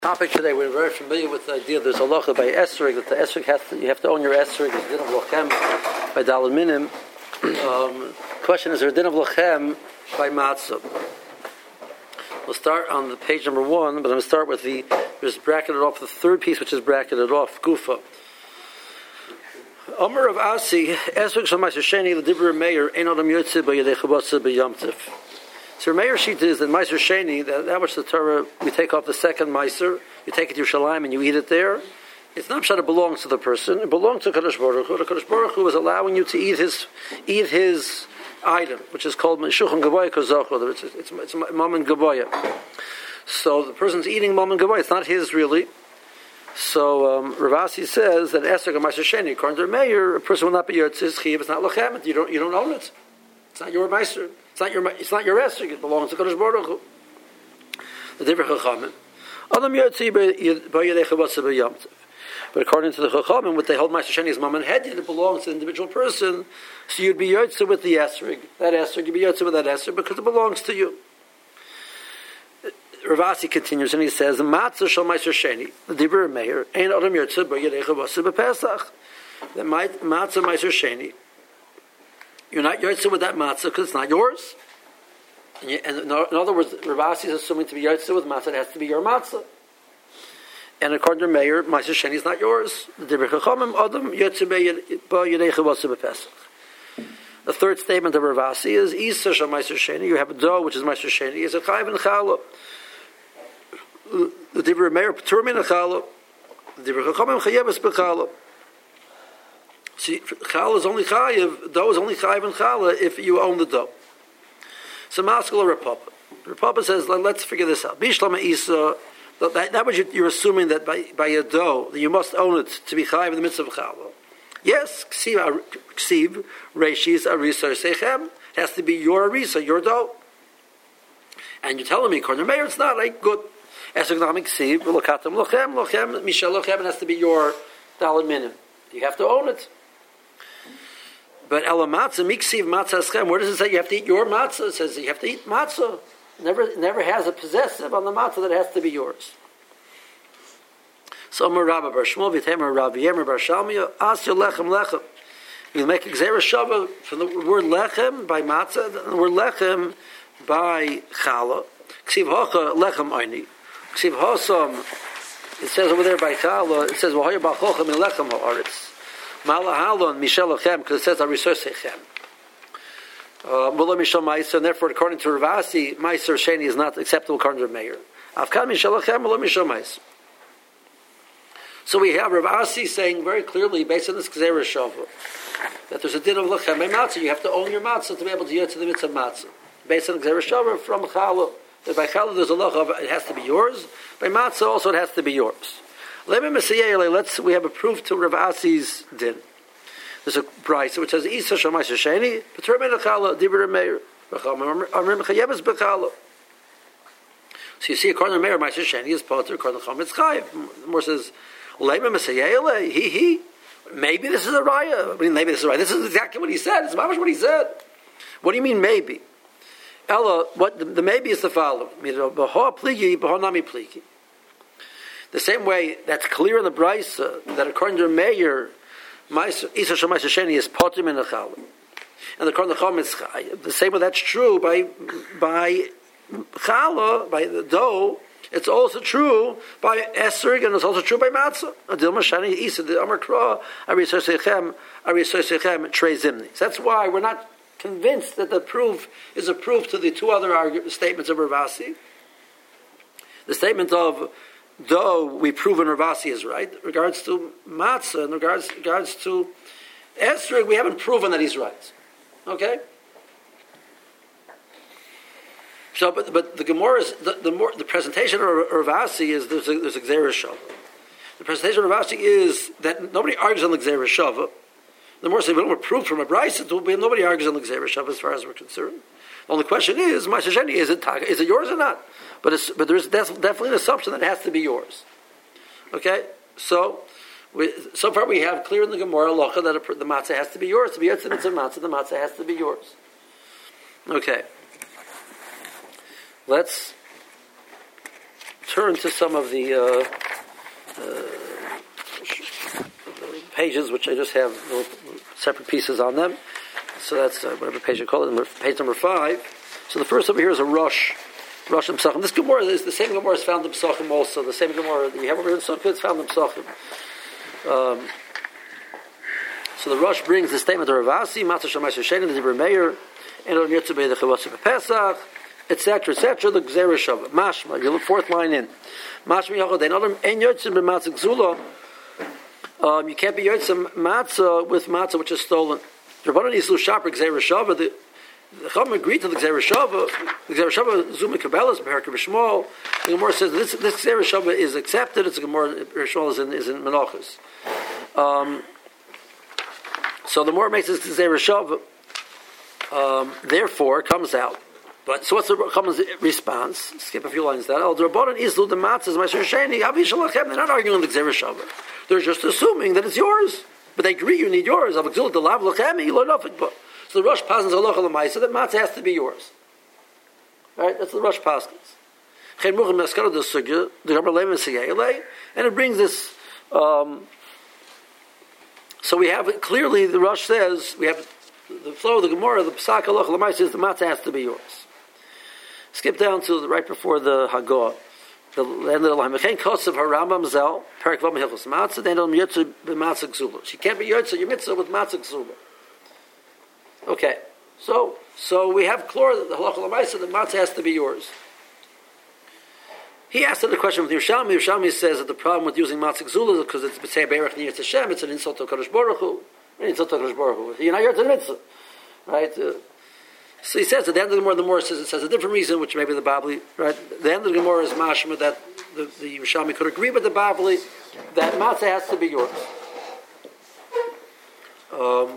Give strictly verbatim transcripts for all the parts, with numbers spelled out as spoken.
Topic today, we're very familiar with the idea there's a halacha by esrog, that the esrog has to, you have to own your esrog, there's a din of lochem by daled minim. Um, question is, there a din of lochem by matzah? We'll start on the page number one, but I'm going to start with the, there's bracketed off the third piece, which is bracketed off, gufa. Omer of Asi, esrog shal ma'aser sheni, l'dibur meir, ein adam yotze b'yedei chabotze b'yamtiv. So Meir sheet is that Meiser Sheni, that, that which the Torah, we take off the second Meiser, you take it to Yerushalayim and you eat it there. It's not that it belongs to the person, it belongs to Kadosh Baruch Hu. The Kadosh Baruch Hu is allowing you to eat his eat his item, which is called Meshuchan Gavoya Kozocho. It's, it's, it's Mammon Gavoya. So the person's eating Mammon Gavoya, it's not his really. So um, Rav Asi says that Esrog and Meiser Sheni, according to Meir, a person will not be Yotzis Chiv, it's not Lachem, you don't, you don't own it. It's not your Meiser. It's not your it's not your esrog. It belongs to Kadosh Baruch Hu. The different chachamim. Adam yotzi b'yedei chabotze b'yamtiv. But according to the chachamim, what they hold Meiser Sheni is mammon hedin. It belongs to the individual person. So you'd be yotze with the esrog. That esrog, you'd be yotze with that esrog because it belongs to you. Rav Asi continues and he says, "Matzah shel Meiser Sheni, the dibur meir, ein adam yotze b'yedei chabotze b'pesach." The matzah Meiser Sheni. You're not yotze with that matzah because it's not yours. And, you, and in other words, Rav Asi is assuming to be yotze with matzah, it has to be your matzah. And according to Meir, Meiser Sheni is not yours. The third statement of Rav Asi is Isa shel Meiser Sheni. You have a dough which is Meiser Sheni. Is a chayv and chala. The Dibur Meir P'tur min chala. The Dibur Chachamim chayevus b'chala. See, challah is only chayiv, dough is only chayiv and challah if you own the dough. So Maskal or Rapapa. Rapapa says, let's figure this out. Bishlama Isa, that, that was you, you're assuming that by, by your dough, that you must own it to be chayiv in the midst of challah. Yes, ksiv, ksiv reishis arisa sechem, it has to be your arisa, your dough. And you're telling me, according to Meir, it's not, right? Good. Esognomic ksiv, lokatam lochem, lochem, mishal lochem, it has to be your daled minim. You have to own it. But ela matzah, miksiv matzah schem. Where does it say you have to eat your matzah? It says you have to eat matzah. Never, never has a possessive on the matzah that has to be yours. So Amar Rabba Bar Shmuel v'Temer Rabbi Yemer Bar Shalmiya asya lechem lechem. You make exera shava from the word lechem by matzah, and the word lechem by challah. Ksiv hocha lechem oini. Ksiv hosam. It says over there by challah. It says v'hoyer b'chochem in lechem ha'aretz. Malahalon Mishal Lochem, because it says Arisor Sechem. Mula Mishal Meiser, and therefore, according to Rav Asi, Meiser Sheni is not acceptable according to the Meir. Afkan Mishal Lochem, Mula Mishal Meiser. So we have Rav Asi saying very clearly, based on this Gzeira Shavah, that there's a din of Lochem by matzah. You have to own your matzah to be able to get to the mitzvah matzah. Based on Gzeira Shavah from Challah. That by Challah there's a Locha, it has to be yours. By matzah also it has to be yours. Let's. We have a proof to Rav Asi's din. There's a price which says Isa shel Meiser Sheni, P'tur min challah dibur Meir, Amrim chayevus b'challah. So you see, according to Meir, Meiser Sheni is potter. According to Chacham, it's chayiv. The more says Leima Mesayele, he he. Maybe this is a raya. I mean, maybe this is a raya. This is exactly what he said. It's mamash what he said. What do you mean maybe? Ella, what the, the maybe is the following: B'ho pligi, b'ho nami pligi. The same way that's clear in the Brisa that according to Meir, Isa shel Meiser Sheni is potim in the challah, and according to Chacham, it's the same way that's true by by challah, by the dough. It's also true by esrog, and it's also true by matzah. Adil Mashani Isa the Amar Kra Arisor Sechem Arisor Sechem Trei Zimni. That's why we're not convinced that the proof is a proof to the two other argue, statements of Rav Asi. The statement of though we prove in Rav Asi is right, in regards to matzah, in regards, regards to esrog, we haven't proven that he's right. Okay? So, but, but the Gemara is, the, the more, the presentation of Rav Asi is, there's a, there's a Gzeira Shava. The presentation of Rav Asi is that nobody argues on the Gzeira Shava. The more say we don't have proof from a Brisa, it will be nobody argues on the Gzeira Shava as far as we're concerned. The only question is, Meiser Sheni, is it is it yours or not? But it's, but there's definitely an assumption that it has to be yours. Okay, so we, so far we have clear in the Gemara Locha that a, the matzah has to be yours. To be yours, it's a matzah. The matzah has to be yours. Okay, let's turn to some of the uh, uh, pages, which I just have little separate pieces on them. So that's uh, whatever page you call it, page number five. So the first over here is a Rosh, Rosh and Pesachim. This Gemara is the same Gemara is found in Pesachim also. The same Gemara that we have over here in Sukkot is found in Pesachim. Um, so the Rosh brings the statement of Ravasi, Matzah Shammai Shoshein, the Dibur Meir, and on Yitzubei the Chavotzi Pesach, et cetera, et cetera. The Gzera Shavah, Mashma. You look fourth line in. Mashma Yachod Ein Adam Ein Yotzim b'Matzah Gzula. Um, you can't be Yotzim Matzah with Matzah which is stolen. Rabbanan Yislu Shaper Gzera Shavah. The The Chacham agreed to the Gzera Shavah. The Gzera Shavah Zuma Kabbalah is Beherka B'Shmuel. The Gemara says this this Gzera Shavah is accepted. It's a Gemara B'Shmuel is in is in Menachos. Um, so the more makes this Gzera Shavah. Um, therefore, comes out. But so what's the Chacham's response? Skip a few lines down. Oh, the Rabbanan Islu the Matzahs Ma'aser Sheni Avi Shalachem. They're not arguing on the Gzera Shavah. They're just assuming that it's yours. But they agree you need yours. Avagzul the Lav Lachem. You learn nothing but. So the Rosh Pasans Halacha L'Maisa, that matzah has to be yours. Right? That's the Rosh Pasans. Chen Muchim Neskara the Sugya, the Gemara Leim Segayele, and it brings this. Um, so we have it clearly. The Rosh says we have the flow of the Gemara. The Pesach Halacha L'Maisa says the matzah has to be yours. Skip down to the, right before the Hagah. The end of the line. Mechen Kosev Harambam Zel Perak Vam Hilchos Matzah. Then on Yitzur b'Matzah Gzula. She can't be Yitzur your mitzvah with Matzah Gzula. Okay, so so we have Klor, the Halacha L'Maisa, the matzah has to be yours. He asked the question with Yerushalmi. Yerushalmi says that the problem with using matzah gzula is because it's b'tzei berach niyat Hashem. It's an insult to Kadosh Baruch Hu. An insult to Kadosh Baruch Hu. You're not yours in mitzvah, right? Uh, so he says at the end of the Gemara, the Gemara says it says a different reason, which maybe the Babli, right? The end of the Gemara is mashma that the, the Yerushalmi could agree with the Babli that matzah has to be yours. Um.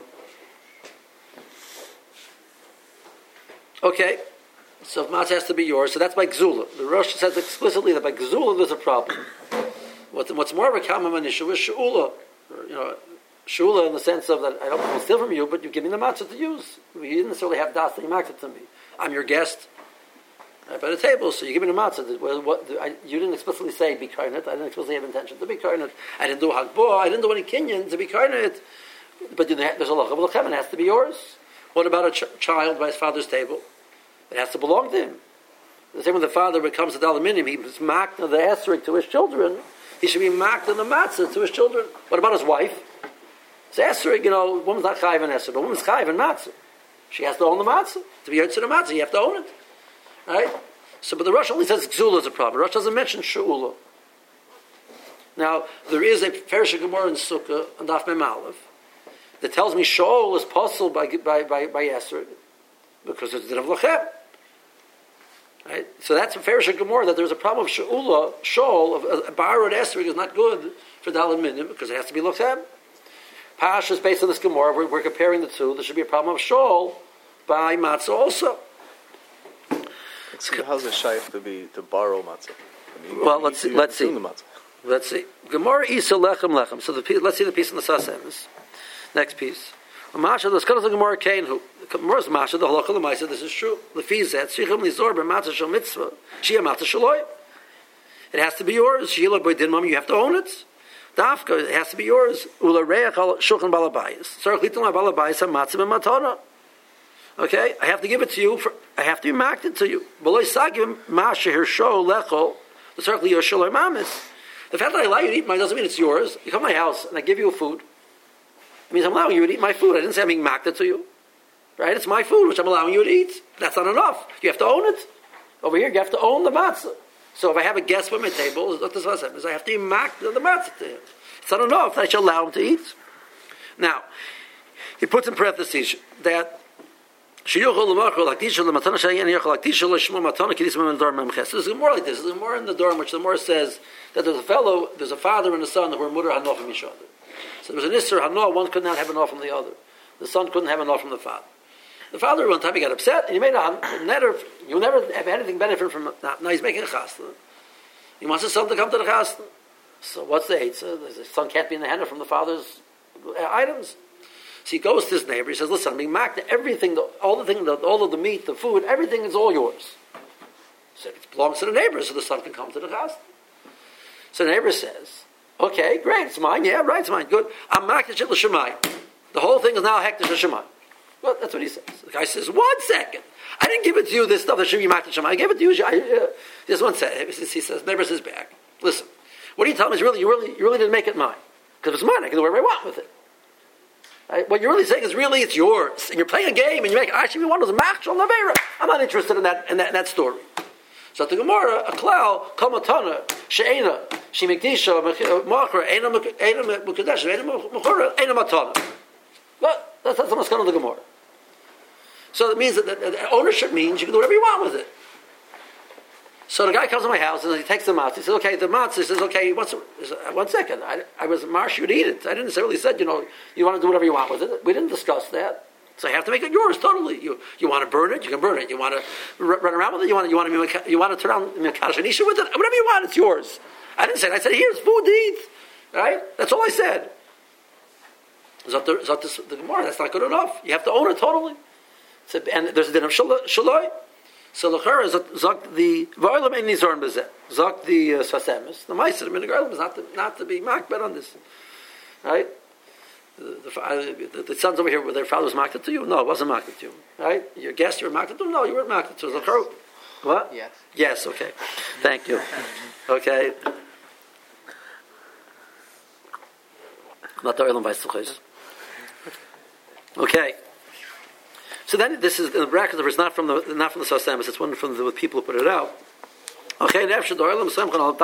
Okay, so if matzah has to be yours, so that's by Gzula. The Rosh says explicitly that by Gzula there's a problem. What, what's more of a common issue is She'ula. You know, She'ula in the sense of that I don't want to steal from you, but you give me the matzah to use. You didn't necessarily have das that you marked it to me. I'm your guest right by the table, so you give me the matzah. Well, what, I, you didn't explicitly say be karnit. I didn't explicitly have intention to be karnit. I didn't do hagbah. I didn't do any kinyan to be karnit. But there's a lachav l'chem, it has to be yours. What about a ch- child by his father's table? It has to belong to him. The same when the father becomes a dalaminim, he was marked on the esrog to his children. He should be marked on the matzah to his children. What about his wife? It's esrog, you know, woman's not chayiv and esrog, but woman's chayiv and matzah. She has to own the matzah. To be yotze the matzah, you have to own it. Right? So, but the Rosh only says Gzula is a problem. The Rosh doesn't mention She'ula. Now, there is a Feresh Gemara in Sukkah, on Daf Mem Aleph, that tells me Shaul is possible by, by, by, by esrog, because it's din of lachem. Right? So that's a Feresh Gemara that there's a problem of She'ula, Shaul, of a borrowed esrog is not good for Daled Minim because it has to be lachem. Pash is based on this Gemara. We're, we're comparing the two. There should be a problem of Shaul by matzah also. So how's it shaykh to be to borrow matzah? I mean, well, let's see. Let's see. The let's see. Gemara isa lechem lechem. So the piece, let's see the piece in the Sasemis. Next piece. Masha, let's go to the Gemara Kain. Who Gemara's Masha the halacha l'maisa. This is true. Lefizet shichem lizor b'matzah shel mitzvah. Shia matzah shaloy. It has to be yours. Shila boydin mom. You have to own it. Dafka. It has to be yours. Ula reach al shulchan balabayis. Sarach litan balabayis hamatzah b'matana. Okay, I have to give it to you. For, I have to mark it to you. The fact that I allow you to eat mine doesn't mean it's yours. You come to my house and I give you food. It means I'm allowing you to eat my food. I didn't say I'm being marked it to you. Right? It's my food which I'm allowing you to eat. That's not enough. You have to own it. Over here, you have to own the matzah. So if I have a guest at my table, what this is, I have to mark the matzah to him. It's not enough that I shall allow him to eat. Now, he puts in parentheses that there's more like this. There's more in the dorm which the more says that there's a fellow, there's a father and a son who are mutter hanoah from each other. So there was an isser hanoah, one could not have enough from the other. The son couldn't have enough from the father. The father one time he got upset and he made a netter. You never have anything benefit from it. Now he's making a chasna. He wants his son to come to the chasna. So what's the eitzah? The son can't be in the hand from the father's items. So he goes to his neighbor. He says, "Listen, I'm being marked. Everything, all the thing, all of the meat, the food, everything is all yours. So it belongs to the neighbor, so the son can come to the house. So the neighbor says, okay, great, it's mine. Yeah, right, it's mine. Good. I'm makdish it l'shemayim. The whole thing is now hektish l'shemayim. Well, that's what he says. The guy says, one second. I didn't give it to you, this stuff that should be makdish l'shemayim. I gave it to you. I, uh, just one second. He says, neighbor says back, listen, what are you telling me is really, you really, you really didn't make it mine. Because if it's mine, I can do whatever I want with it. Right? What you're really saying is really it's yours. And you're playing a game and you make it. Actually, we want to match on the Vera. I'm not interested in that, in that, in that story. So the Gemara, a klal, kamatana, she'ena, shemikdisha, machra, ena mukadesh, ena machra, ena matana. But that's, that's the maskana of the Gemara. So it means that, that, that ownership means you can do whatever you want with it. So the guy comes to my house and he takes the matzah. He says, okay, the matzah. He says, okay, one, one second. I, I was marsh you to eat it. I didn't necessarily said, you know, you want to do whatever you want with it. We didn't discuss that. So you have to make it yours totally. You you want to burn it, you can burn it. You want to r- run around with it, you want to, you want to, you want to turn on Mekadosh Anisha with it, whatever you want, it's yours. I didn't say it. I said, here's food to eat. Right? That's all I said. Zot the, zot the, the Gemara, that's not good enough. You have to own it totally. So, and there's a din of shaloi. So l'chara zok the v'olam ein nizorn b'zeh. Zok the svasemis. The ma'aser min the is not to not to be makbet on this. Right? The, the, the, the sons over here, their father was marked to you? No, it wasn't marked to you. Right? Your guest, you were marked to? No, you weren't marked to. What? Yes. Yes, okay. Thank you. Okay. Okay. So then this is, in the bracket, it's not from the, not from the Sasamis, it's one from the people who put it out. Okay, there's a rush.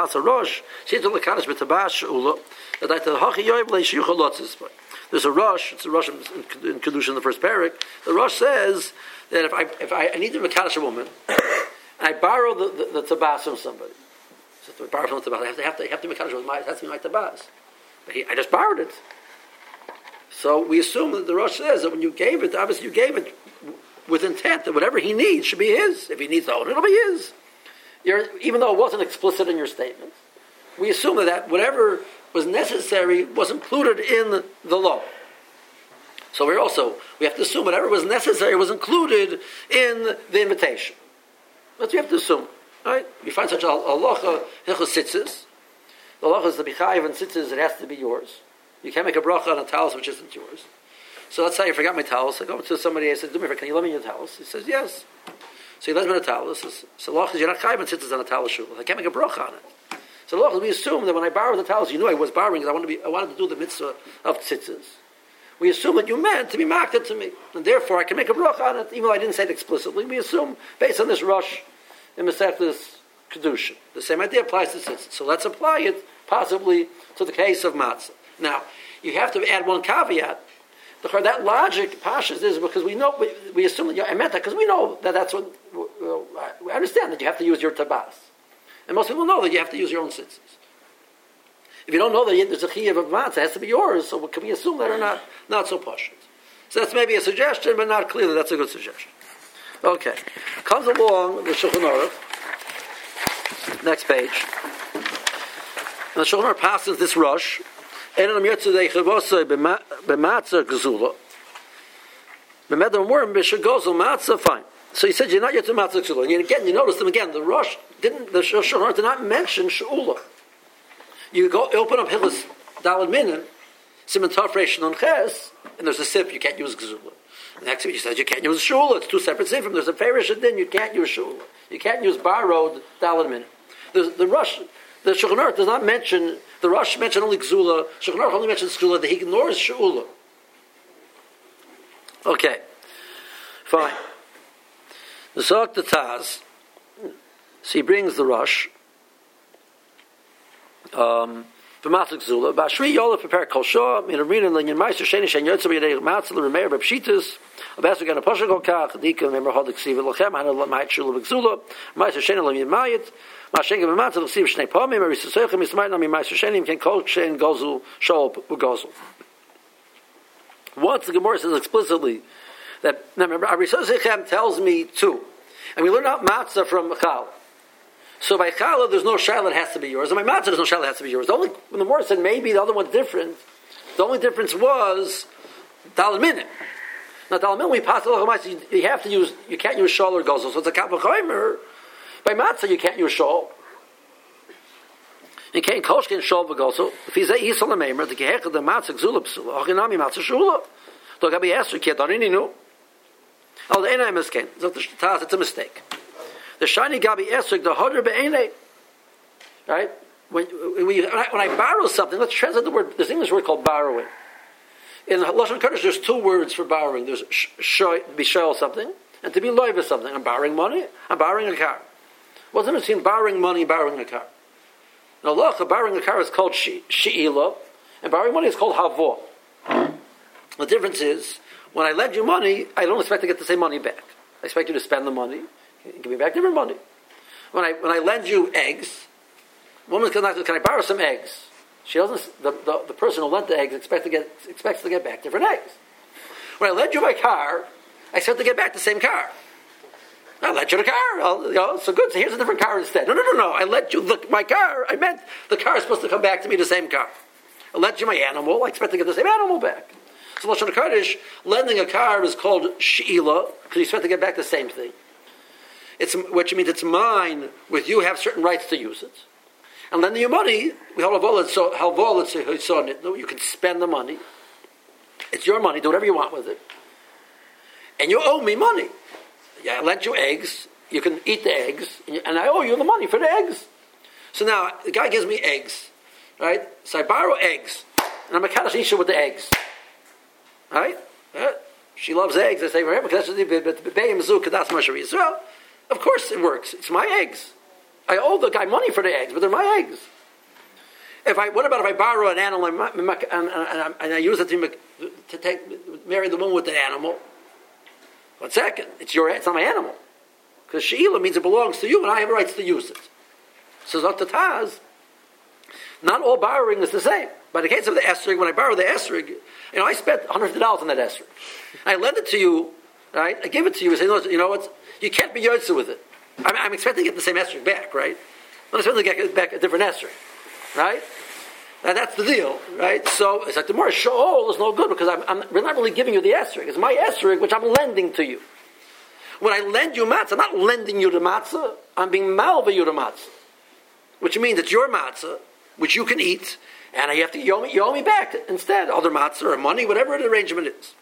There's a rush. It's a rush in, in Kedusha in the first parak. The rush says that if I if I, I need to mekadosh a woman, and I borrow the the, the tabas from somebody, so if I borrow from the tabas, I have to have to have to mekadosh with my. It has to be my tabas. But he, I just borrowed it. So we assume that the rush says that when you gave it, obviously you gave it with intent that whatever he needs should be his. If he needs to own it, it'll be his. You're, even though it wasn't explicit in your statement, we assume that, that whatever was necessary was included in the law. So we also we have to assume whatever was necessary was included in the invitation. That's what we have to assume, right? We find such a halacha hilchos tzitzis. The halacha is the bichayiv and tzitzis. It has to be yours. You can't make a bracha on a talus which isn't yours. So let's say I forgot my talus. I go to somebody. I said, "Do me a favor, can you lend me your talus?" He says, "Yes." So he lends me the talus. So halacha is you're not chayiv and tzitzis on a talus shul. I can't make a bracha on it. So halacha, we assume that when I borrowed the talus, you knew I was borrowing because I wanted to be. I wanted to do the mitzvah of tzitzis. We assume that you meant to be makted to me, and therefore I can make a bracha on it, even though I didn't say it explicitly. We assume based on this rush in Masechtas Kedusha. The same idea applies to tzitzis. So let's apply it possibly to the case of matzah. Now, you have to add one caveat. That logic, Pashas, is because we know, we, we assume that you, I meant that because we know that that's what, we understand that you have to use your tabas. And most people know that you have to use your own tzitzis. If you don't know that there's a chiyuv of matzah, it has to be yours, so can we assume that or not? Not so pashut. So that's maybe a suggestion, but not clear that that's a good suggestion. Okay. Comes along the Shulchan Aruch. Next page. And the Shulchan Aruch passes this rush. So he said, you are not yet to matzah gzula. And again, you notice them again. The rush didn't, the Shulchan Aruch did not mention she'ula. You go open up Hilchos Daled Minim, Siman Tov Reish Nun Ches, and there's a sip, you can't use gzula. The next week he says you can't use shula. It's two separate sifrim. There's a Ferish Adin, you can't use shula. You can't use borrowed Daled Minim. The, the rush, the Shulchan Aruch does not mention, the rush mentioned only gzula. Shulchan Aruch only mentions gzula, that he ignores shula. Okay, fine. The Zok the Taz, so he brings the rush. Um, B'matzik Zula, B'ashri Yola prepare Kol Shah, in Arena Linyan Meister Sheni Shen Yotze B'yadei Matzah L'Remeir B'Pshitus, Abbas V'Gan Aposha Kol Kach, Dika V'Memer Hodik Siva L'Chem, Hana L'Mayit Shula B'Gzula, Meister Sheni L'Myin Mayit, Ma'ashenga B'Matzah L'Ksiv Shnei Pomim, Arisasochem Yismayit Nami Meister Sheni, Ken Kol Shen Gozu Shol B'Gozu. Once the Gemara says explicitly that, now remember, Arisasochem tells me two, and we learn out Matzah from Chal. So by challah, there's no shayla that has to be yours. And by matzah, there's no shayla that has to be yours. The only, when the Gemara said maybe the other one's different, the only difference was daled minim. Now daled minim, we pass the you have to use, you can't use shal or gozel. So it's a kapach chaymer. By matzah, you can't use shol. You can't koshkin shol v'goso. If he's a yisol ameimer, the gehechad the matzah gzula psula, ochinami matzah shula. Don't have a esrog yet, don't any know. Oh, the einay miskin. It's a mistake. The shiny gabi esrog, the hodr be'einay. Right? When, when, you, when I borrow something, let's translate the word, there's an English word called borrowing. In Lashon Kodesh, there's two words for borrowing. There's to be shoyl something, and to be loyv with something. I'm borrowing money, I'm borrowing a car. What's the difference between borrowing money and borrowing a car? In Allah, borrowing a car is called she'ila, and borrowing money is called havo. The difference is, when I lend you money, I don't expect to get the same money back. I expect you to spend the money, give me back different money. When I when I lend you eggs, woman can, can I borrow some eggs? She doesn't. The, the, the person who lent the eggs expect to get expects to get back different eggs. When I lend you my car, I expect to get back the same car. I lent you the car. I'll, you know, so good. So here's a different car instead. No, no, no, no. I lent you the, my car. I meant the car is supposed to come back to me the same car. I lent you my animal. I expect to get the same animal back. So Lashon Kodesh, lending a car is called she'ila because you expect to get back the same thing. It's which means it's mine. With you, have certain rights to use it. And lending you money, we hold a wallet, so how wallet so you can spend the money. It's your money, do whatever you want with it. And you owe me money. Yeah, I lent you eggs, you can eat the eggs, and, you, and I owe you the money for the eggs. So now, the guy gives me eggs, right? So I borrow eggs, and I'm a kaddish isha with the eggs. Right? Yeah. She loves eggs, I say, well, of course it works, it's my eggs. I owe the guy money for the eggs, but they're my eggs. If I, what about if I borrow an animal and, and, and, and, and I use it to, to take, marry the woman with the animal? One second, it's your, it's not my animal, because she'ila means it belongs to you, and I have rights to use it. So Zot Taz, not all borrowing is the same. By the case of the esrog, when I borrow the esrog, you know, I spent one hundred fifty dollars on that esrog. I lend it to you, right? I give it to you, and say, no, you know what? You can't be yotze with it. I'm, I'm expecting to get the same esrog back, right? I'm expecting to get back a different esrog, right? And that's the deal, right? So it's like the more sho'ol is no good because I'm, I'm not really giving you the esrog. It's my esrog which I'm lending to you. When I lend you matzah, I'm not lending you the matzah. I'm being malva you the matzah, which means it's your matzah, which you can eat, and you have to you owe me, you owe me back instead, other matzah or money, whatever the arrangement is.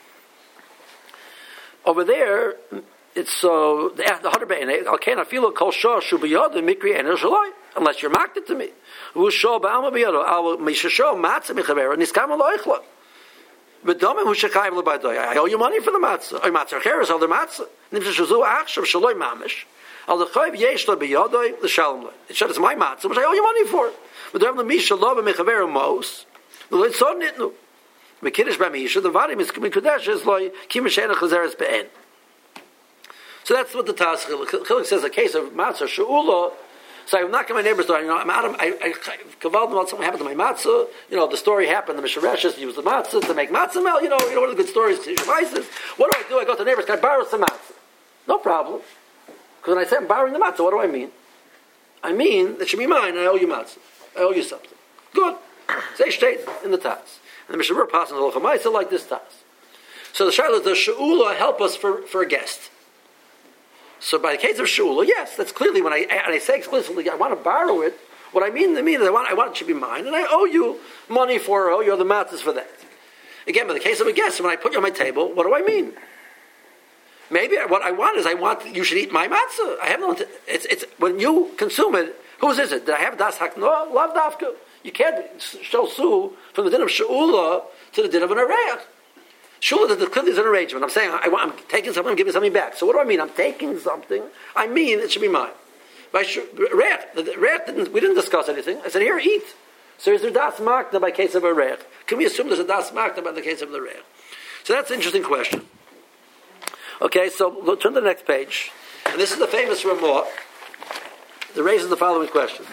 Over there, it's so the hundred be'enei. I can't feel a kol shor shu b'yod mikri ener shaloi unless you're marked it to me. Who shor ba'alma b'yodo al mishashor matzah michaver niskam loichla. V'domim hu shekayim lebadoy. I owe you money for the matzah. Oy matzah cheres al the matzah. Nimsh shazu achshav shaloi mamish. Al the chayv yesh lo b'yodoy l'shalom lo. It says it's my matzah, which I owe you money for. V'domim l'misha lo b'michaver mos. L'loy tzod nitnu. V'kiddush b'misha the varim is mikudesh is loy kimishena chazeres be'en. So that's what the Taz Chilik says. A case of matzah she'ula. So I'm knocking my neighbor's door. You know, I'm out of. I I kavald about something happened to my matzah. You know, the story happened. The Mishareshes used the matzah to make matzah melt. You know, you know, one of the good stories. Devices. What do I do? I go to the neighbors. Can I borrow some matzah? No problem. Because when I say I'm borrowing the matzah, what do I mean? I mean that should be mine. I owe you matzah. I owe you something. Good. Say straight in the Taz. And the Mishabur passes the Lachamaisa like this Taz. So the Shaila, the she'ula help us for for a guest. So by the case of shula, yes, that's clearly when I and I say explicitly I want to borrow it. What I mean to mean is I want I want it to be mine, and I owe you money for it. I owe you the matzahs for that. Again, by the case of a guest, when I put you on my table, what do I mean? Maybe what I want is I want you should eat my matzah. I have no. It's it's when you consume it. Whose is it? Did I have das hakno? Love dafka. You can't show sue from the din of she'ula to the din of an areach. Shula, the clearly is an arrangement. I'm saying I want, I'm taking something, I'm giving something back. So what do I mean? I'm taking something. I mean it should be mine. By reach, the reach didn't. We didn't discuss anything. I said here, eat. So is there das makna by case of a reach? Can we assume there's a das makna by the case of the reach? So that's an interesting question. Okay, so we'll turn to the next page, and this is the famous Ramah that raises the following question.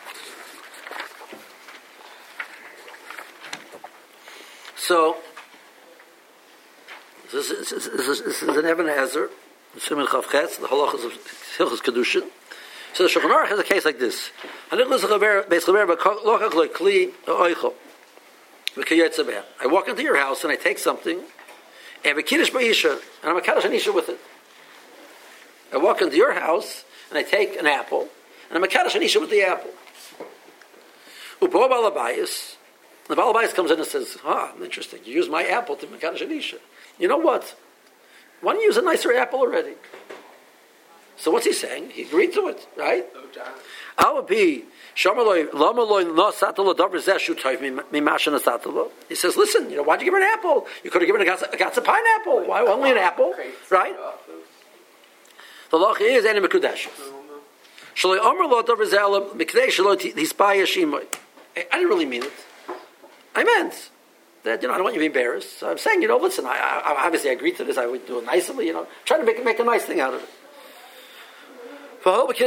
So. This is, this, is, this, is, this is an Even Ezer, Siman Chav Ches, the halachas of Hilchos Kedushin. So the Shulchan Aruch has a case like this. I walk into your house and I take something, and and I'm a kaddish isha with it. I walk into your house and I take an apple, and I'm a Kaddish Anisha with the apple. Upo Balabayas, the Balabayas comes in and says, ah, interesting, you use my apple to make Kaddish Anisha. You know what? Why don't you use a nicer apple already? So what's he saying? He agreed to it, right? I would be, he says, listen, you know, why'd you give her an apple? You could have given her a gatsa pineapple. Why only an apple? Right? The law is any mekudesh. I didn't really mean it. I meant that, you know, I don't want you to be embarrassed. So I'm saying, you know, listen, I, I obviously I agreed to this. I would do it nicely, you know, trying to make make a nice thing out of it. Now, I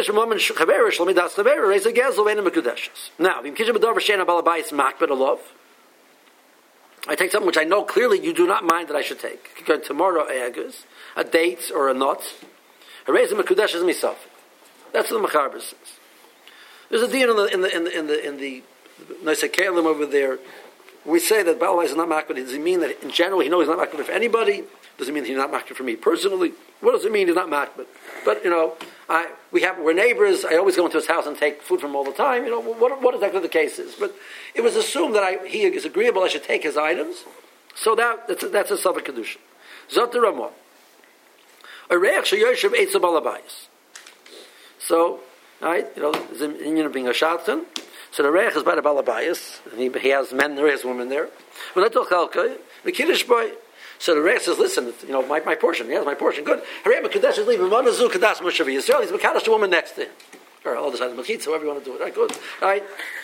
take something which I know clearly you do not mind that I should take. Tomorrow, eggs, a date or a nut. That's what the Mechaber says. There's a deal in the in the in the in the in the Nosei Kelim over there. We say that Baal is not makbid. Does it mean that in general he knows he's not makbid for anybody? Does it mean he's not makbid for me personally? What does it mean he's not makbid? But you know, I we have we're neighbors. I always go into his house and take food from him all the time. You know, what what exactly the case is? But it was assumed that I, he is agreeable. I should take his items. So that that's a, that's a Safek Kedusha. Zot the Ramah. A reach sheyoshev eitz balabayis. So, right, you know, there's an Indian of being a shatan. So the reich is by the balabayis, and he, he has men there, he has women there. When I told Chalka, the Kiddush boy, so the reich says, listen, you know, my, my portion, yes, my portion, good. Harei Mekadesh is leaving, Manazu Kadas Moshavi Yisrael, he's Mekadesh the woman next to him. Or all the side of Mechitza, however you want to do it, right, good, right?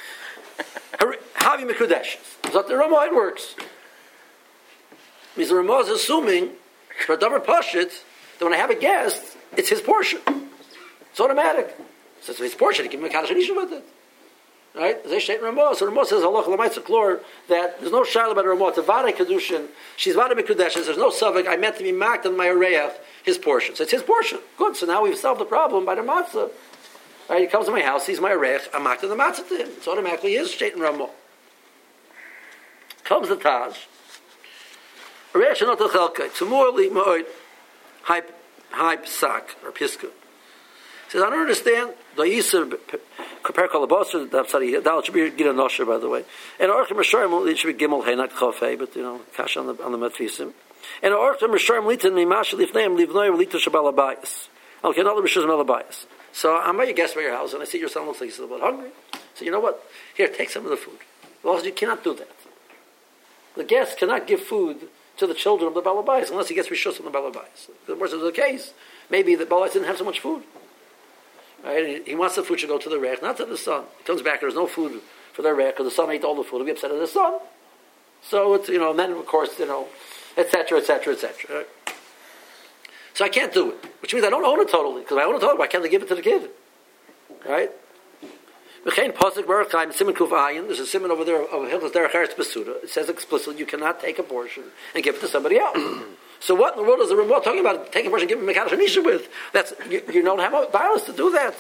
Havi Mekadesh. So the Ramah, it works. Means the Ramah is assuming, for a Davar Pashit, that when I have a guest, it's his portion. It's automatic. So it's his portion, he can make Kaddish Anisha with it. Right? So Ramah says, Allah Klor, that there's no shayla about Ramah. It's a Vada Kedushin. She's Vada Mekudeshes. There's no Savik. I meant to be marked on my Areach, his portion. So it's his portion. Good. So now we've solved the problem by the matzah. Right? He comes to my house, sees my Areach, I'm marked on the matzah to him. It's automatically his Shet and Ramah. Comes the Taj. Areach Shanot Chelka. Tumorli Ma'od. Hype, hype, sak, or piska. He says, I don't understand. The Yisr, compare Kalabosser, that should be Gita Nosher, by the way. And Orchim Rishorim, it should be Gimel, Hey, not Chofei, but, you know, Kash on the, on the Metfisim. And Orchim Rishorim, Litin, Mimash, Lifneim, Livnoim, Lito Shabalabayas. Okay, not the Rishos Malabayas. So I'm at your guest by your house, and I see your son looks like he's a little bit hungry. So you know what? Here, take some of the food. Well, you cannot do that. The guest cannot give food to the children of the Balabayas unless he gets Rishos on the Balabayas. The worst of the case, maybe the Balabayas didn't have so much food. Right? He wants the food to go to the Reich, not to the son. He comes back, there's no food for the Reich, because the son ate all the food. He'll be upset at the son. So, it's, you know, and then, of course, you know, et cetera, et cetera, et cetera. Right? So I can't do it, which means I don't own it totally, because if I own it totally, why can't I give it to the kid? Right? There's a simon over there of Hilchos Derech Eretz Besuda. It says explicitly you cannot take a portion and give it to somebody else. So what in the world is the Ramah talking about taking a portion and giving Mekadosh Anisha with? That's you, you don't have violence to do that.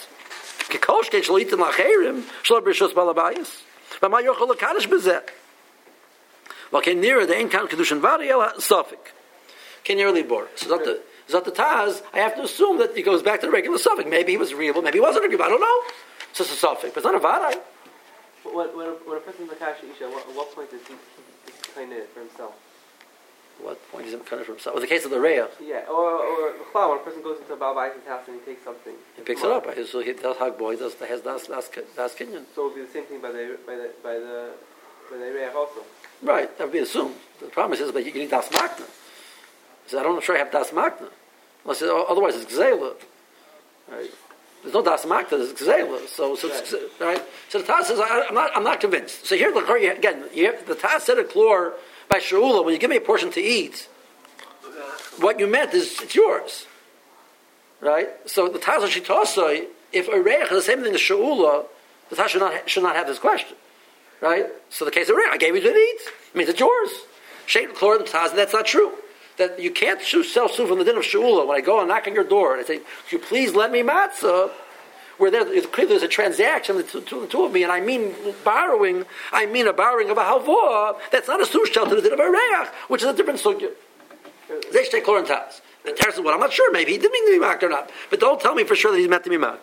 So the Taz, I have to assume that he goes back to the regular suffix. Maybe he was agreeable, maybe he wasn't agreeable. I don't know. It's just a suffix, but it's not a Vadai. When, when, a, when a person is Mekadosh Anisha, what, at what point does he, does he claim it for himself? What point is it kind of for himself? Well, the case of the Reah. Yeah, or, or when a person goes into a Baal Bai's house and he takes something. He picks it up. Right? So he does Hag Boy, does has das das das Kinyan. So it would be the same thing by the by the by the by the Reah also. Right, that would be assumed. The problem is, but you need das Makna. So I don't sure I have das Makna. Unless it, otherwise it's Gzela. Right. There's no das Makna. There's Gzela. So so right. It's, right. So the Taz says I, I'm not I'm not convinced. So here the again you have, the Taz said a klor. By Shaula, when you give me a portion to eat, what you meant is it's yours, right? So the Taz Shitosai, if a reich is the same thing as Shaula, the Taz should not should not have this question, right? So the case of reich, I gave you to eat, it means it's yours. Sheit Klor the Taz, that's not true. That you can't sell suit from the din of Shaula. When I go and knock on your door and I say, "Could you please let me matzah?" Where there, there's a transaction between the two of me, and I mean borrowing, I mean a borrowing of a halvah, that's not a sushtel to the din of a reach, which is a different sugya. They stay klor and taz. The Taz says, well, I'm not sure, maybe he did mean to be mocked or not, but don't tell me for sure that he's meant to be mocked.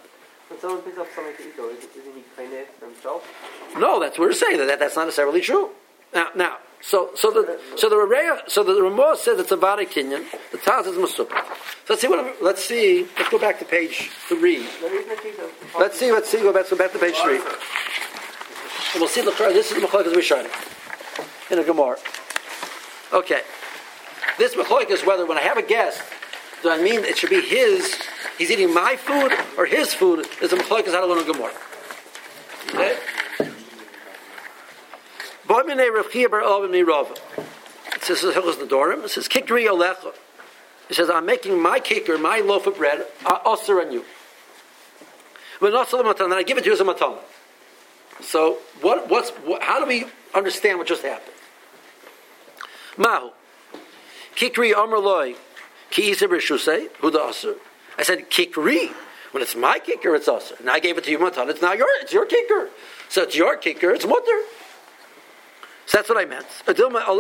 When someone picks up something to eat, though, isn't, isn't he kind of for himself? No, that's what we're saying. That that's not necessarily true. Now, now, so so the so the Rereya, so the Ramah says it's a vada kinyan. The Taz is masupah. So let's see what. I'm, let's see. Let's go back to page three. Let's see. Let's see. Go back. Go back to page three. And we'll see the. This is the Machlokes Rishonim in a Gemara. Okay. This Machlokes is whether when I have a guest, do I mean it should be his? He's eating my food or his food? Is a Machlokes how to learn a Gemara. Okay. It says the Dorim. It says Kikri Alecha. It says I'm making my kicker, my loaf of bread, osir on you. When then I give it to you as a matana. So what? What's? What, how do we understand what just happened? Mahu Kikri Amar Loi Ki Isir B'Shusei Hu the Osir. I said Kikri. When it's my kicker, it's osir. And I gave it to you matana. It's now your. It's your kicker. So it's your kicker. It's mutter. So that's what I meant. I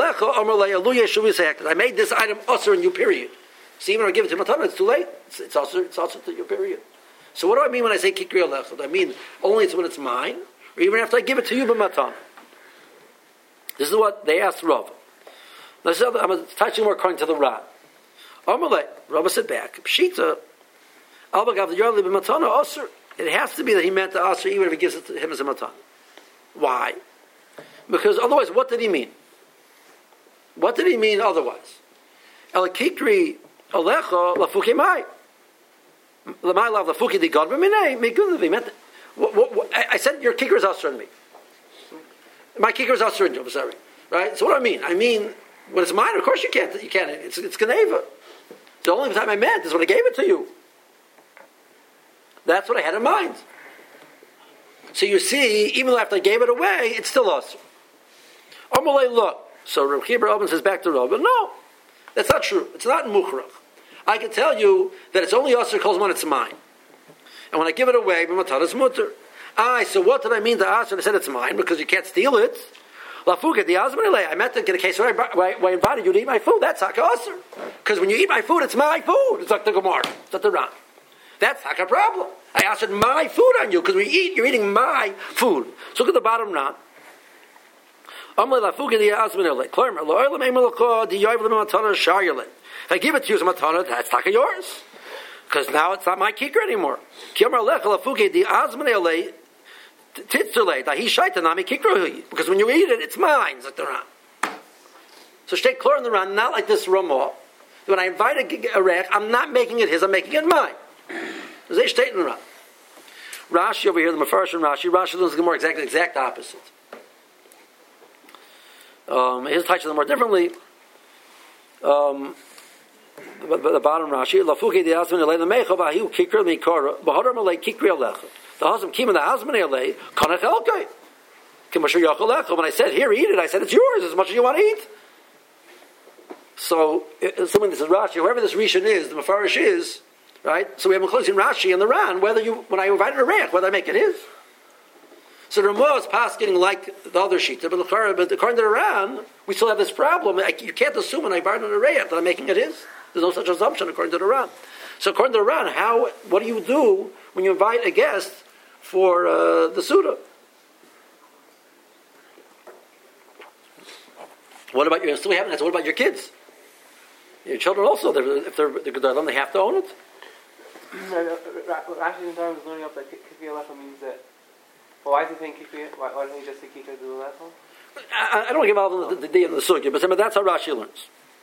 made this item usher in you, period. So even when I give it to Matana, it's too late. It's, it's usher, it's usher to you, period. So what do I mean when I say kikri alecha? Do I mean only it's when it's mine, or even after I give it to you, but Matana? This is what they asked Rav. Now, I'm touching more according to the Rad. Amalei, Rav said back, Pshita, Albagav Yarli b'Matana usher. It has to be that he meant the usher even if he gives it to him as a Matana. Why? Because otherwise, what did he mean? What did he mean otherwise? El kikri alecha lafuki mai. Lamai lav lafuki di god b'minei megunlevi. Meant I said your kicker is usher on me. My kicker is usher on you. I'm sorry, right? So what do I mean? I mean when it's mine. Of course you can't. You can't. It's it's geneva. The only time I meant is when I gave it to you. That's what I had in mind. So you see, even though after I gave it away, it's still usher. Amalei look. So Rav Kibar Oben says back to Rav, but no, that's not true. It's not in Mukhrach. I can tell you that it's only Asr calls when it's mine. And when I give it away, B'matana is mutter. Aye, so what did I mean to Asr? I said it's mine because you can't steal it. Lafuka, the Azmanele. I meant to get a case where I, where I invited you to eat my food. That's Haka Asr. Because when you eat my food, it's my food. It's like the Gemara. It's like the Ran. That's Haka problem. I asked my food on you because we eat, you're eating my food. So look at the bottom Ran. If I give it to you as a matana, that's taka yours. Because now it's not my kicker anymore. Because when you eat it, it's mine. So stay clear in the Ran, not like this Ramah. When I invite a, a rech, I'm not making it his, I'm making it mine. They stay in the Ran. Rashi over here, the Mefarish and Rashi, Rashi learns the Gemara exactly exact opposite. Um, his touches them more differently. Um, the, the bottom Rashi, Lafuki the husband alei lemecha v'ahiu kikra mikara b'hodar malei kikri alecha. The husband came in the husband alei kanach elkei k'masher yachal lecha. When I said here eat it, I said it's yours as much as you want to eat. So, assuming this is Rashi, whoever this Rishon is, the Mefarish is, right? So we have a close in Rashi and the Ran. Whether you, when I invited a rech, whether I make it his. So the Ramah is passing like the other Shita, but according to the Ran, we still have this problem. You can't assume when I invited a rech that I'm making it his. There's no such assumption according to the Ran. So according to the Ran, how? What do you do when you invite a guest for uh, the Suda? What about your? Still we haven't answered. What about your kids? Your children also. They're, if they're they're Gedolim, they have to own it. Rashi in terms of learning up that Kikri Alecha means that. Well, why does he think Kikri? Why, why doesn't he just say Kikri Alecha? I, I don't give out the, the, the day of the sugya, but that's how Rashi learns.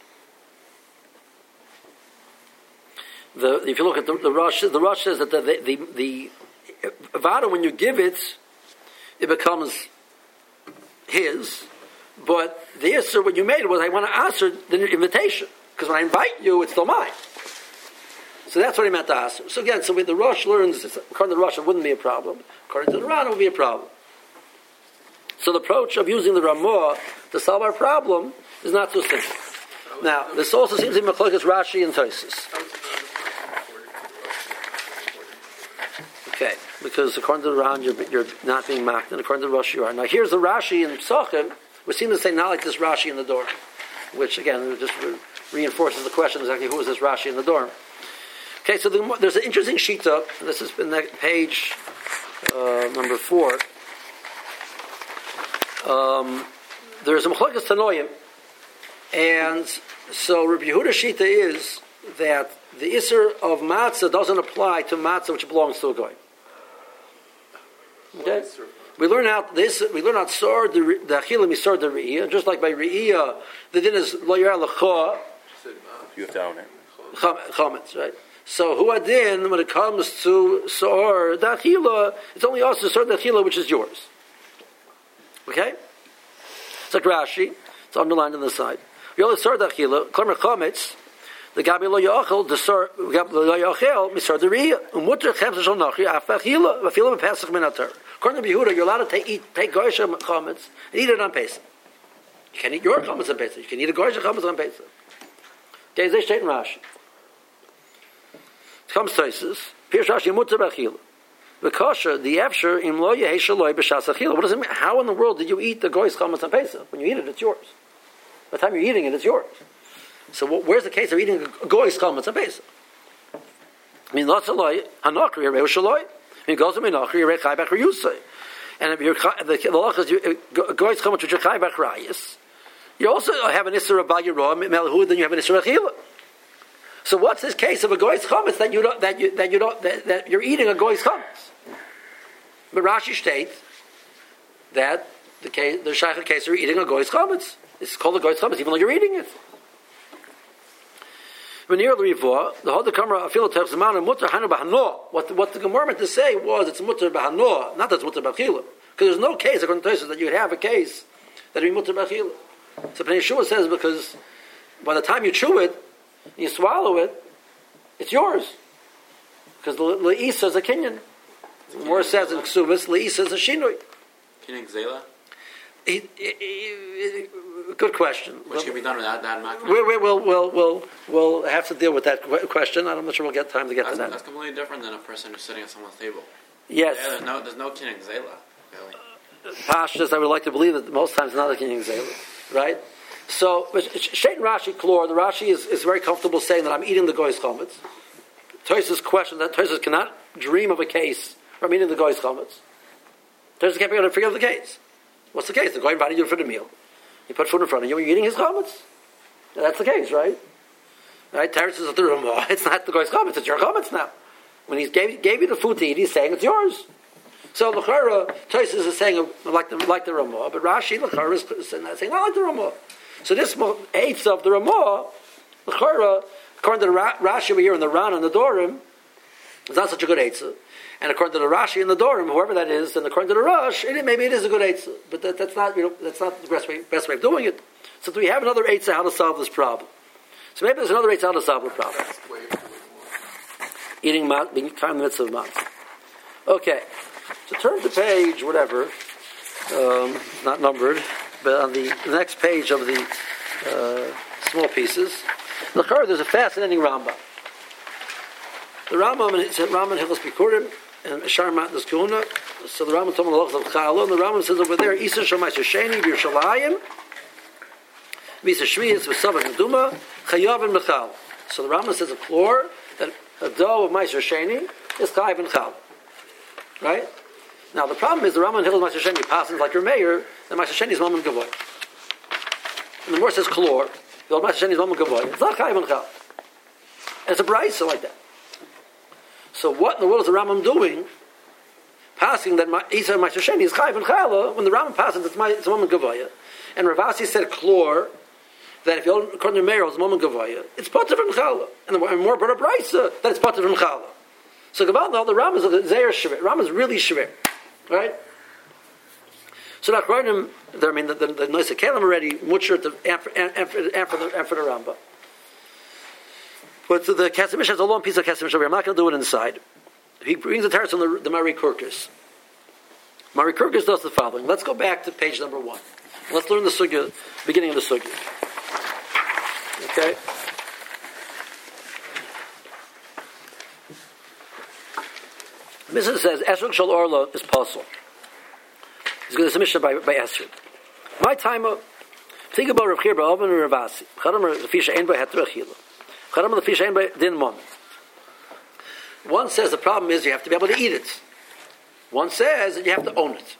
The, if you look at the, the Rosh, the Rosh says that the the, the, the Vada, when you give it, it becomes his. But the Isser, when you made it, was I want to answer the invitation. Because when I invite you, it's still mine. So that's what he meant to answer. So again, so when the Rosh learns, according to the Rosh, it wouldn't be a problem. According to the Ran, it would be a problem. So the approach of using the Ramah to solve our problem is not so simple. Now, this also seems to be Machlokes Rashi and Tosfos. Okay, because according to the Ran, you're, you're not being mocked, and according to the Rosh, you are. Now, here's the Rashi in Psachim. We seem to say not like this Rashi in the dorm, which again just re- reinforces the question exactly who is this Rashi in the dorm. Okay, so the, there's an interesting shita. This is in that page uh, number four. Um, there's a Mechlokas Tanoim, and so Rabbi Yehuda's shita is that the Isser of matzah doesn't apply to matzah which belongs to a goy. Okay, we learn out this. We learn out sor the the achilim is sor the re'iyah, just like by re'iyah, the din is lo yara lecha. You have to own it. Chametz, right? So huadin, when it comes to sor the achila, it's only also sor the achila which is yours. Okay, it's like Rashi. It's underlined on the side. You only sor the achila, klamer chametz. The gabi lo yachel, the sor gabi lo yachel, misor the re'iyah. Umutter chemsa shal nachri afachila, v'afila b'pesach min atar. According to Yehuda, you're allowed to take, eat, take goyisha chametz and eat it on Pesach. You can eat your chametz on Pesach. You can eat a goyisha chametz on Pesach. Okay, they state in Rashi. It comes to Isis. Pirush Rashi mutar b'achila. The kosher, the efsher im lo yehi shaloi b'shas achila. What does it mean? How in the world did you eat the goyis chametz on Pesach? When you eat it, it's yours. By the time you're eating it, it's yours. So what, where's the case of eating a goyis chametz on Pesach? I mean, not shaloi hanakri yereu shaloi. I mean, goes to minachri yerei chai b'ach riyusay. And if you're the halach is goyis chametz which are chai b'ach rayis, you also have an isser of bal yirah melhu, then you have an isser of achila. So what's this case of a goyis chametz that you don't that you that you don't that, that you're eating a goyis chametz? But Rashi states that the case the shaycha case are eating a goyis chametz. It's called a goyis chametz even though you're eating it. When near the rivua, the whole camera afilo tells the man mutter hanu bahano. What what the Gemara meant to say was it's mutter bahano, not that it's mutter bachila, because there's no case according to Tosfos that you would have a case that it would be mutter bachila. So Pnei Yeshua says because by the time you chew it, you swallow it, it's yours. Because Le'isa is a kinyan. The Gemara says in Ksubis, Le'isa is a shinui. Kinyan Zela? Good question. Which can be done without that makna? We, we, we'll, we'll, we'll, we'll have to deal with that question. I'm not sure we'll get time to get that's, to that. That's completely different than a person who's sitting at someone's table. Yes. Yeah, there's no, there's no Kinyan Zela, really. Pashtas, I would like to believe that most times not a kinyan zela, right? So, Sheit Rashi Klor, the Rashi is, is very comfortable saying that I'm eating the goyis chametz. Tosfos question that Tosfos cannot dream of a case where I'm eating the goyis chametz. Tosfos can't figure out the case. What's the case? The goy invited you for the meal. He put food in front of you. You're eating his chametz. That's the case, right? Right? Teretz is at the room. It's not the goyis chametz. It's your chametz now. When he gave, gave you the food to eat, he's saying it's yours. So l'chara, Tosfos is saying like the like the Ramah, but Rashi l'chara is saying not like the Ramah. So this eighth of the Ramah, l'chara, according to the Rashi over here in the Ran and the Dorim, is not such a good eitzah. And according to the Rashi and the Dorim, whoever that is, and according to the Rosh, it, maybe it is a good eitzah, but that, that's not you know that's not the best way best way of doing it. So do we have another eitzah how to solve this problem? So maybe there's another eitzah how to solve the problem. Eating mat, being kind of the midst of mat. Okay. So turn to page, whatever, um, not numbered, but on the, the next page of the uh, small pieces. Look, there's a fascinating Rambam. The Rambam, it's at Rambam Hilchos Bikurim, and Ashar Matnas Kahuna. So the Rambam told me the Lachs of Chala, and the Rambam says over there, Isa Shomai Shesheni, B'Yerushalayim, Misa Shmiyas, V'Savak Neduma, Chayav and Mechal. So the Rambam says a klor, that a dough of Ma'aser Sheni is Chayav and Chal. Right? Now the problem is the Rambam Hilchos Ma'aser Sheni passes like your mayor, the Ma'aser Sheni is Mammon Gavoy. And the more says klor, the old Ma'aser Sheni is Mammon Gavoy. It's not Chayav and Chal. And it's a brisa like that. So what in the world is the Rambam doing? Passing that Isa Ma'aser Sheni is Chayav and Chala, when the Rambam passes it's Mammon Gavoy. And Ravasi said klor, that if you according to mayor it's Mammon Gavoy, it's Potter from Chala. And the more brought a brisa that it's Potter from Chala. So Gaval now the Ram is a Zeir Shver. Ram is really Shver, right? So that Achronim, I mean the the, the Noisa Kalim already mutcher to after after after the after the Ramba. But the Kesemish has a long piece of Kesemish over here. I'm not going to do it inside. He brings the teretz on the, the Mari Kurkus. Mari Kurkus does the following. Let's go back to page number one. Let's learn the sugya, beginning of the sugya. Okay. Mishnah says Esrog Shal Orla is possible. He's going to submission by by Esrog. My time of think about Rav Chir Ba'oven and Ravasi. Chadam Rafisha Ein by Heter Achila. Chadam Rafisha Ein by Din Mom. One says the problem is you have to be able to eat it. One says that you have to own it.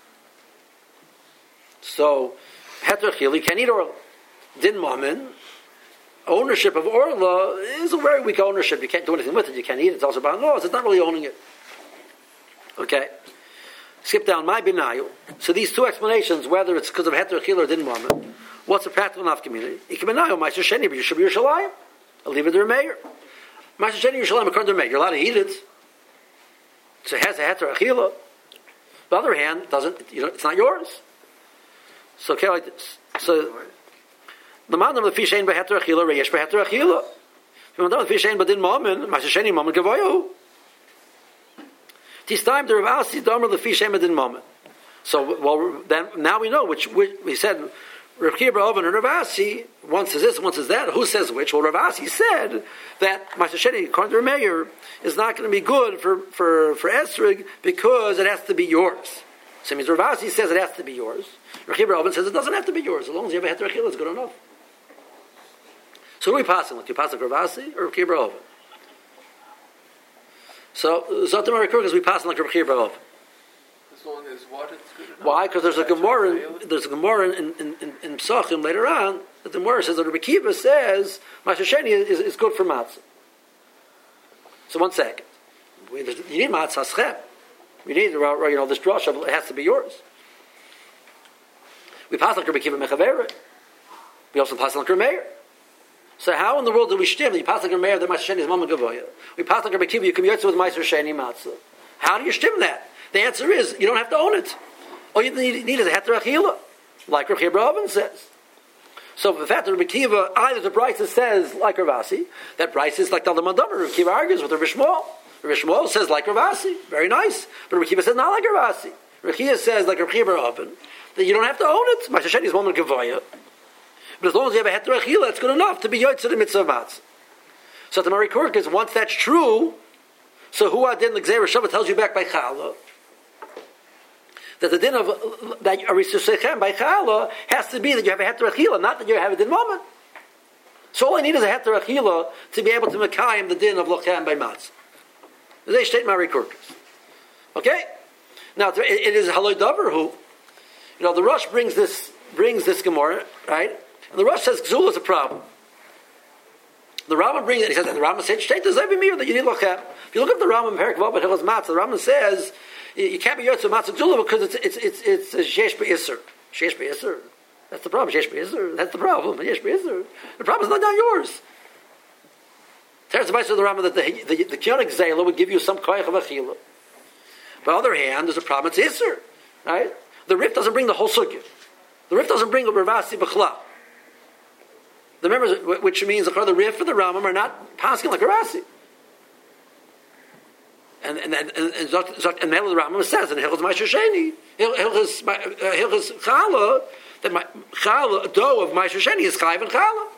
So, heter achila, you can't eat orla. Din mamin, ownership of orla is a very weak ownership. You can't do anything with it. You can't eat it. It's also about laws. It's not really owning it. Okay. Skip down my binayu. So these two explanations, whether it's because of heter achila or din mamin, what's the practical enough community? Ikibinayu, ma'aser sheni, but you should be Yerushalayim. I'll leave it to the mayor. Ma'aser sheni Yerushalayim, according to the mayor, you're allowed to eat it. So it has a heter achila. On the other hand, it doesn't. You know, it's not yours. So okay, like this. So the man of the fish ain't beheter achila, reyesh beheter achila. The man of the fish ain't but din mamin, ma'aser sheni mamin gavoyu. This time the Rav Asi Domer the fish ain't but din mamin. So well, then now we know which, which we said. Rav Kiva Oven and Rav Asi, one says this, one says that. Who says which? Well, Rav Asi said that Ma'aser Sheni, according to the mayor, is not going to be good for, for, for Esrig because it has to be yours. So it means Rav Asi says it has to be yours. Rav Kiva Oven says it doesn't have to be yours. As long as you have a heter achila, it's good enough. So who are we passing with? You passing Rav Asi or Rav Kiva Oven? So, Zotam Arikur is we passing like Rav Kiva Oven. As long as what it's good enough. Why? Because there's a Gemara. There's a Gemara in in, in, in Psachim later on that the Gemara says that Rabbi Kiva says Ma'aser Sheni is, is good for matzah. So one second, we, you need matzah schem. We need you know this drasha. It has to be yours. We pass like Rabbi Kiva Mechaveret. We also pass like Rabbi Meir. So how in the world do we stim? You pass like Rabbi Meir that Ma'aser Sheni is Mama Gavoya. We pass like Rabbi Kiva. You come yotze with Ma'aser Sheni matzah. How do you stim that? The answer is, you don't have to own it. All you need, need is a heter achila, like Rav Kiva Oven says. So the fact that Rabbi Kiva, either the Bryce says, like Rav Asi, that Bryce is like the Mandomer. Rav Kiva argues with Rav Shmuel. Rav Shmuel says, like Rav Asi. Very nice. But Rav Kiva says, not like Rav Asi. Rav Kiva says, like Rav Kiva Oven, that you don't have to own it. Ma'aser Sheni is one Gavoya. But as long as you have a heter achila, it's good enough to be yotzei the mitzvah matzah. So the Mari Kurk is, once that's true, so who adin the Gzeira Shabbat tells you back by Chala, that the din of that Arisusechem by Chala has to be that you have a heter achila, not that you have a din moment. So all I need is a heter achila to be able to mekayim the din of lochem by matzah. They state Mari Kurkas. Okay, now it, it is haloi davar who, you know, the Rosh brings this brings this Gemara, right, and the Rosh says Gzula is a problem. The Rambam brings it. He says the Rambam said state there's every mirror that you need lochem. If you look at the Rambam Perik Vav Hilchos Matzah, the Rambam says you can't be yotze matzah gzula because it's it's it's it's a shesh be'isser. Shesh be'isser. That's the problem. Shesh be'isser. That's the problem. Shesh be'isser. The problem is not, not yours. There's the advice of the Rambam that the the, the Kiyonic Zayla would give you some koyach of achila. But on the other hand, there's a problem. It's isser, right? The Rif doesn't bring the whole sukkah. The Rif doesn't bring a Ravasi b'chla. The members, which means the Rif and the Rambam are not passing like a Ravasi. And and and and, and, and, and the Rambam says in Hilchos Ma'aser Sheni, Hilchos Hilchos Chala, that my Chala dough of Ma'aser Sheni is Chayv and Chala.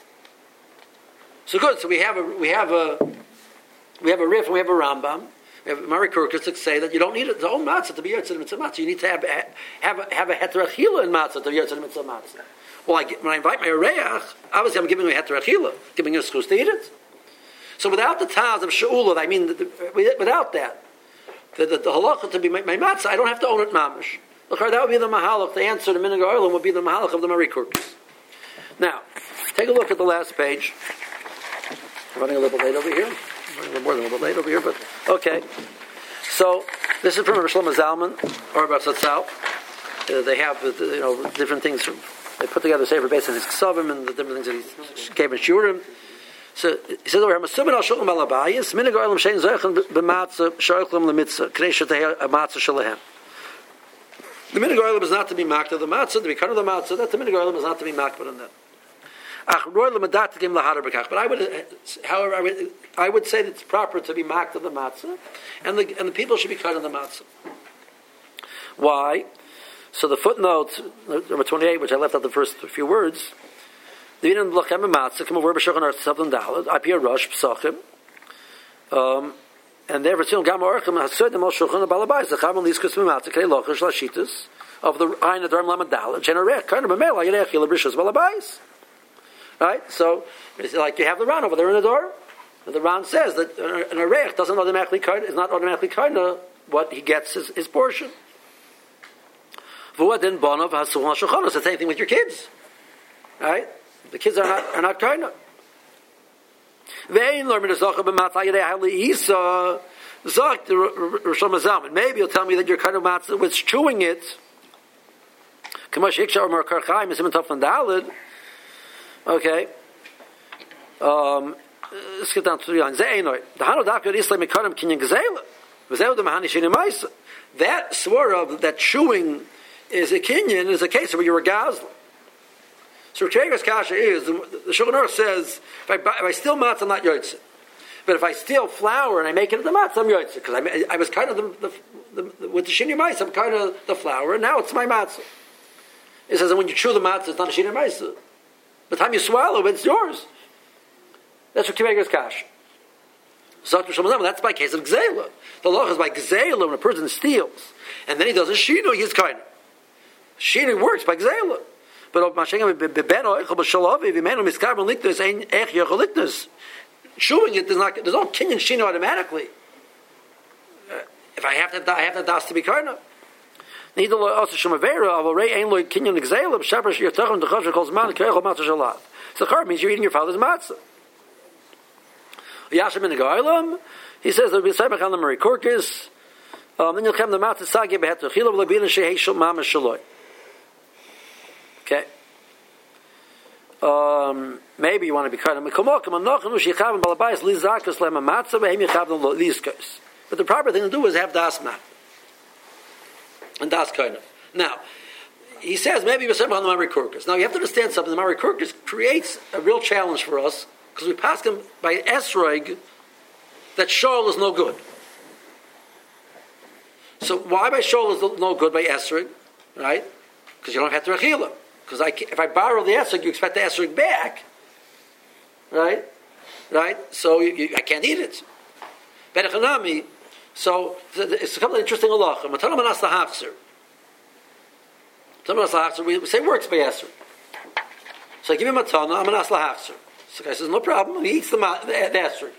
So good. So we have a we have a we have a Rif and we have a Rambam. We have Mari Kurkus that say that you don't need a, the own matzah to be yotzei mitzvah matzah. You need to have have a, have a heter achila in matzah to be yotzei mitzvah matzah. Well, I, when I invite my reach, obviously I'm giving you a heter achila, giving you a schus to eat it. So without the taz of she'ula, I mean, the, the, without that, the, the, the halacha to be my, my matzah, I don't have to own it mamish. Look, that would be the mahalach. The answer to Minhag Olam would be the mahalach of the Mari Kurkus. Now, take a look at the last page. I'm running a little bit late over here. I'm running a little more than a little bit late over here, but okay. So this is from Rav Shlomo Zalman or Rav Satzal. Uh, they have uh, you know different things. They put together Sefer based on his Ksavim and the different things that he gave in Shurim. So he says over here, "Masubin al Shulchan Balabayis, Minhag Olam Shein Zeichen b'Matzah Shoichlem Lemitzah Knei Shetei Matzah Shalehem." The Minhag Olam is not to be mocked of the matzah, to be cut of the matzah. That the Minhag Olam is not to be mocked on that. But I would, however, I would, I would say that it's proper to be mocked of the matzah, and the and the people should be cut on the matzah. Why? So the footnote number twenty-eight, which I left out the first few words, the Yinim Lachem Matzah come over b'Shulchan Aruch Tzavdan Daled I P A Rosh Psachim, um, and therefore Tzilum Gam Orchim Hasodim Al Shulchan Balabais the Cham Liskus Matzah Kei Lochash Lashitas of the Ein Adram Lamed Daled Generech Karna B'Mela Yerech Yilabishas Balabais. Right, so it's like you have the Ran over there in the door. The Ran says that an Areich doesn't automatically karna, is not automatically karna what he gets his, his portion. Then Bonov has It's the same thing with your kids. Right? The kids are not are not karna. Maybe you'll tell me that you're kind of matzah with chewing it. Okay. Um, let's get down to the line. That swara, that chewing, is a kinyan, is a case where you're a gazla. So Rechagas Kasha is, the, the Shulchan Aruch says, if I, buy, if I steal matzah, I'm not yotzeh. But if I steal flour and I make it into matzah, I'm yotzeh. Because I, I was kind of, the, the, the, with the shini ma'isa, I'm kind of the flour, and now it's my matzah. It says that when you chew the matzah, it's not a shini ma'isa. By the time you swallow it, it's yours. That's what Rechagas Kasha. So that's by case of gzela. The law is by gzela when a person steals, and then he does a shino, he's kind of. Shino works by gzela. But chewing it does not. There's no kinyan shino automatically. Uh, if I have to, I have to das to be karna. Neither also shemavera of a rei ein loy kinyan exaleb shabbos yirtachon the chasher calls man kerechol matzah shalav. So kar means you're eating your father's matzah. Yashim in the Gailam, he says there'll be a seimach on the Mari Korkis. Um, then you'll come the matzah sagi behet rechilah v'labin shehei shel mamash shaloi. Okay. Um, maybe you want to be kind of but the proper thing to do is have das man and das kind of. Now, he says maybe you're on the Mari Kurkus. Now you have to understand something. The Mari Kurkus creates a real challenge for us because we pass him by esrog that shol is no good. So why by shol is no good by esrog, right? Because you don't have to rechila. Because I, if I borrow the esrog, you expect the esrog back, right? Right? So you, you, I can't eat it. Berachanami. So it's a couple of interesting halachas. Matana manas lahachzer. Matana manas lahachzer. We say works by esrog. So I give him matana. I'm manas lahachzer. So the guy says no problem. He eats the the, the esrog.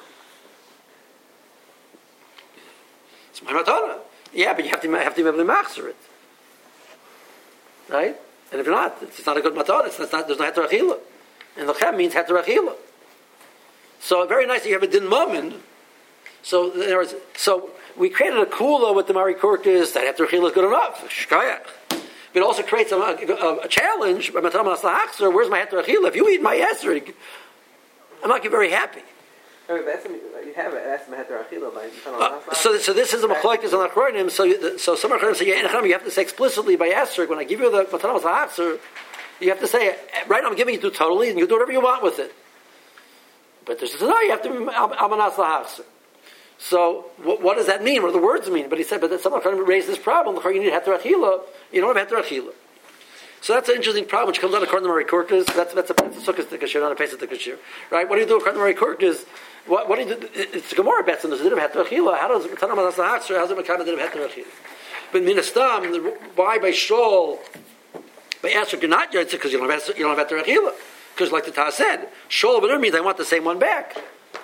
It's my matana. Yeah, but you have to have to be able to machzer it, right? And if you're not, it's not a good matah. It's not. There's no heter achila, and lechem means heter achila. So very nice that you have a din moment. So in other words, so we created a kula with the Mari Korkis that heter achila is good enough. Shkayach. But it also creates a, a, a challenge. By matah manas lahachzer, where's my heter achila? If you eat my esrog, I'm not very happy. You have it. That's my heter achila. Uh, so, so this is a machlokes on achronim. So, so some achronim say, yeah, you have to say explicitly by esrog. When I give you the matana lahachzer, you have to say, right now I'm giving it to you totally, and you do whatever you want with it. But there's no, you have to be amanas lahachzer. So, what, what does that mean? What do the words mean? But he said, but then some achronim raised this problem. You need heter achila. You don't have heter achila. So that's an interesting problem which comes out according to Mari Korkis. That's that's a sukkah tikashir, not a pesach tikashir, right? What do you do according to Mari Korkis? What, what do you do? It's a Gemara bets and there's a din of heter achila. How does Tanam Manas Lahachzer? How's it makana din of heter achila? But minastam, why by shol, by esrog you're not yotzeh because you don't have you don't have heter achila. Because like the Taz said, shol over there means I want the same one back.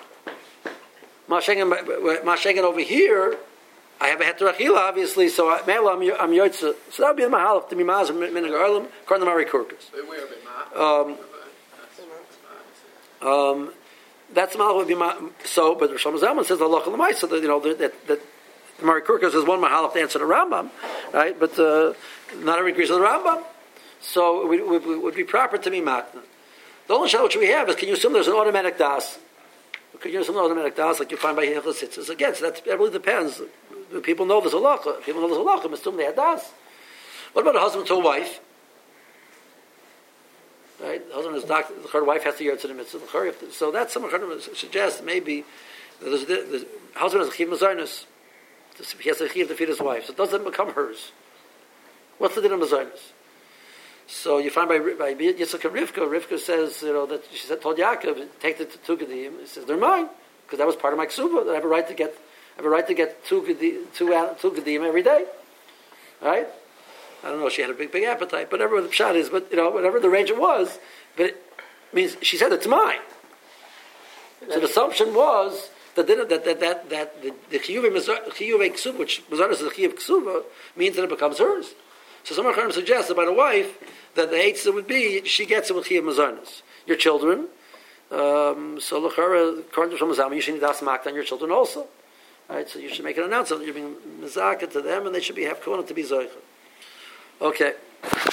Mashengen over here, I have a heter achila obviously, so I, I'm I'm yotzeh. So that would be the mahalach to be mazim minhag harlam according to Mari Korkis. Um. Um. That's the would be ma- so, but Rosh Zalman says Allah Lamaisa that you know that that, that Mari Korkis is one mahalach to answer the Rambam, right? But uh, not everyone agrees with the Rambam, so it would, would, would be proper to be matna. The only shot which we have is can you assume there's an automatic das? Can you assume an automatic das like you find by Hilchos Tzitzis? Again, so that really depends. People know there's a halacha. People know there's a halacha. Assume they had das. What about a husband to a wife? Right, the husband is doctor. Her wife has to hear to the mitzvah. So that's some kind of suggests maybe the, the husband has a chiv mazarnus. He has a chiv to feed his wife, so it doesn't become hers. What's the din of mazarnus? So you find by by Yitzchak and Rivka, Rivka says you know that she said told Yaakov take the two gedim. He says they're mine because that was part of my ksuba. That I have a right to get I have a right to get two gedim, two two gedim every day. Right. I don't know if she had a big, big appetite, but whatever the pshat is, but, you know, whatever the range it was, but it means, she said, it's mine. So the assumption was that that that that, that, that the the chiyuv ksuba, which mazanas is the chiyuv ksuba, means that it becomes hers. So some Acharonim suggest about a wife that the eitzah would be she gets it with chiyuv mazanas. Your children, um, so l'chara according to Shlomo Zalman, you should das makta on your children also. Right, so you should make an announcement that you're being mizaka to them, and they should be have kohen to be zoicha. Okay.